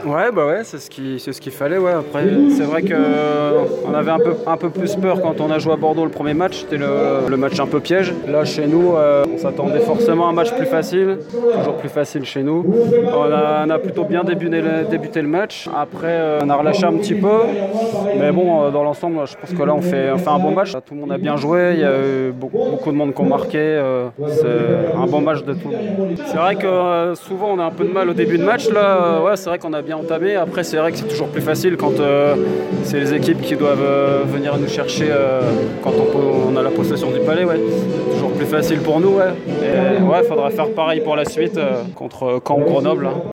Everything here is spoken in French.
Ouais, c'est ce qu'il fallait. Ouais. Après, c'est vrai qu'on avait un peu plus peur quand on a joué à Bordeaux le premier match. C'était le match un peu piège. Là, chez nous, on s'attendait forcément à un match plus facile. Toujours plus facile chez nous. On a plutôt bien débuté le match. Après, on a relâché un petit peu. Mais bon, dans l'ensemble, je pense que là, on fait un bon match. Tout le monde a bien joué. Il y a eu beaucoup de monde qui ont marqué. C'est un bon match de tout le monde. C'est vrai que souvent, on a un peu de mal au début de match. Là, c'est vrai qu'on a bien entamé. Après, c'est vrai que c'est toujours plus facile quand c'est les équipes qui doivent venir nous chercher quand on a la possession du palais. Ouais. Toujours plus facile pour nous. Ouais. Et faudra faire pareil pour la suite contre Caen ou Grenoble.